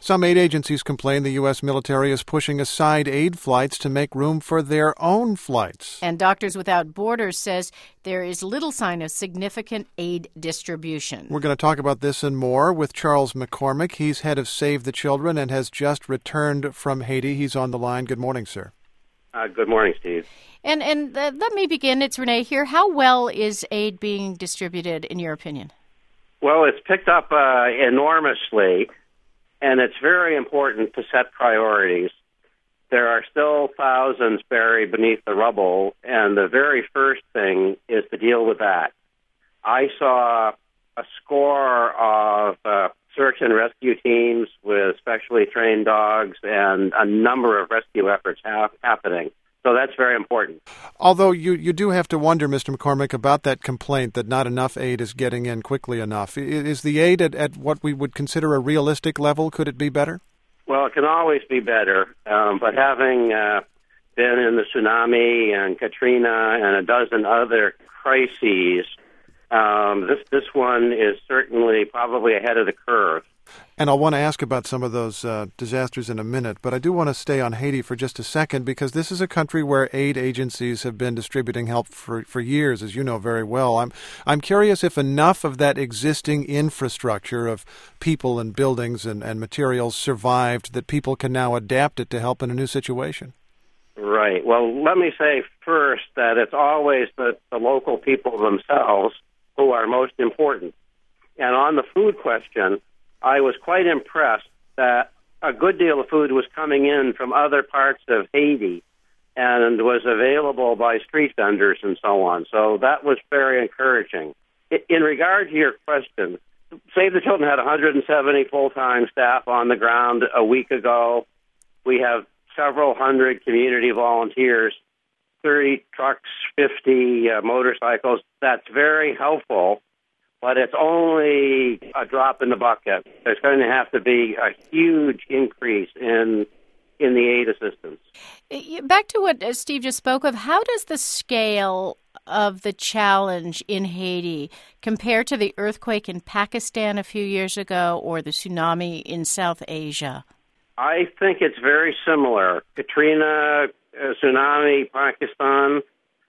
Some aid agencies complain the U.S. military is pushing aside aid flights to make room for their own flights. And Doctors Without Borders says there is little sign of significant aid distribution. We're going to talk about this and more with Charles McCormick. He's head of Save the Children and has just returned from Haiti. He's on the line. Good morning, sir. Good morning, Steve. And let me begin. It's Renee here. How well is aid being distributed, in your opinion? Well, it's picked up enormously, and it's very important to set priorities. There are still thousands buried beneath the rubble, and the very first thing is to deal with that. I saw a score of search and rescue teams with specially trained dogs and a number of rescue efforts happening. So that's very important. Although you do have to wonder, Mr. McCormick, about that complaint that not enough aid is getting in quickly enough. Is the aid at what we would consider a realistic level? Could it be better? Well, it can always be better, but having been in the tsunami and Katrina and a dozen other crises, this one is certainly probably ahead of the curve. And I'll want to ask about some of those disasters in a minute, but I do want to stay on Haiti for just a second because this is a country where aid agencies have been distributing help for years, as you know very well. I'm curious if enough of that existing infrastructure of people and buildings and materials survived that people can now adapt it to help in a new situation. Right. Well, let me say first that it's always the local people themselves who are most important. And on the food question, I was quite impressed that a good deal of food was coming in from other parts of Haiti and was available by street vendors and so on. So that was very encouraging. In regard to your question, Save the Children had 170 full-time staff on the ground a week ago. We have several hundred community volunteers, 30 trucks, 50 motorcycles. That's very helpful. But it's only a drop in the bucket. There's going to have to be a huge increase in the aid assistance. Back to what Steve just spoke of, how does the scale of the challenge in Haiti compare to the earthquake in Pakistan a few years ago or the tsunami in South Asia? I think it's very similar. Katrina, tsunami, Pakistan.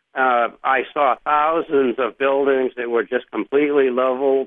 I saw thousands of buildings that were just completely leveled.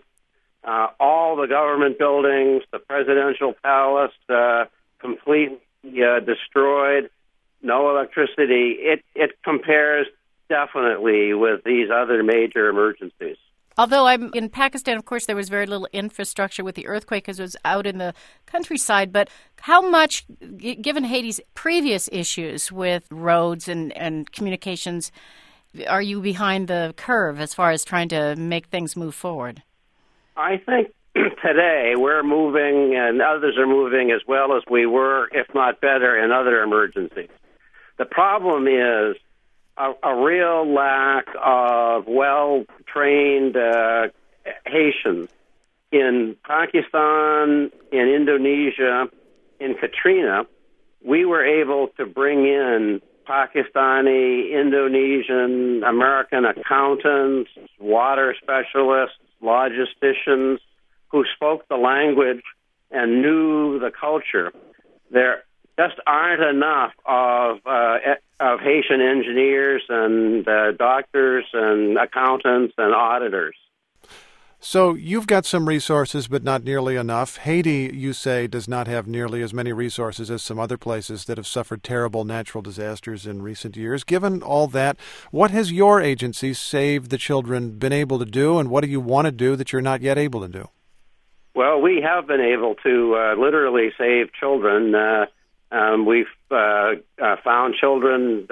All the government buildings, the presidential palace, completely destroyed. No electricity. It compares definitely with these other major emergencies. Although I'm in Pakistan, of course, there was very little infrastructure with the earthquake because it was out in the countryside. But how much, given Haiti's previous issues with roads and communications, are you behind the curve as far as trying to make things move forward? I think today we're moving and others are moving as well as we were, if not better, in other emergencies. The problem is a real lack of well-trained Haitians. In Pakistan, in Indonesia, in Katrina, we were able to bring in Pakistani, Indonesian, American accountants, water specialists, logisticians who spoke the language and knew the culture. There just aren't enough of Haitian engineers and doctors and accountants and auditors. So you've got some resources, but not nearly enough. Haiti, you say, does not have nearly as many resources as some other places that have suffered terrible natural disasters in recent years. Given all that, what has your agency, Save the Children, been able to do, and what do you want to do that you're not yet able to do? Well, we have been able to literally save children. We've found children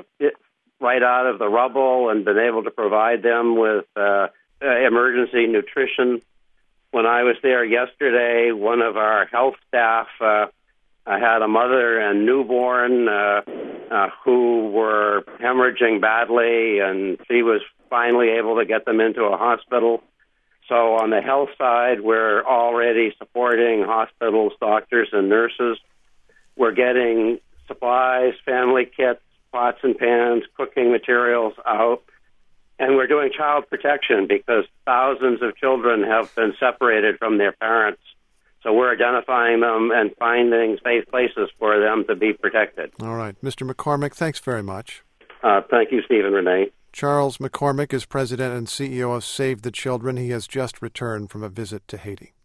right out of the rubble and been able to provide them with emergency nutrition. When I was there yesterday, one of our health staff had a mother and newborn who were hemorrhaging badly, and she was finally able to get them into a hospital. So on the health side, we're already supporting hospitals, doctors, and nurses. We're getting supplies, family kits, pots and pans, cooking materials out. And we're doing child protection because thousands of children have been separated from their parents. So we're identifying them and finding safe places for them to be protected. All right. Mr. McCormick, thanks very much. Thank you, Stephen Renee. Charles McCormick is president and CEO of Save the Children. He has just returned from a visit to Haiti.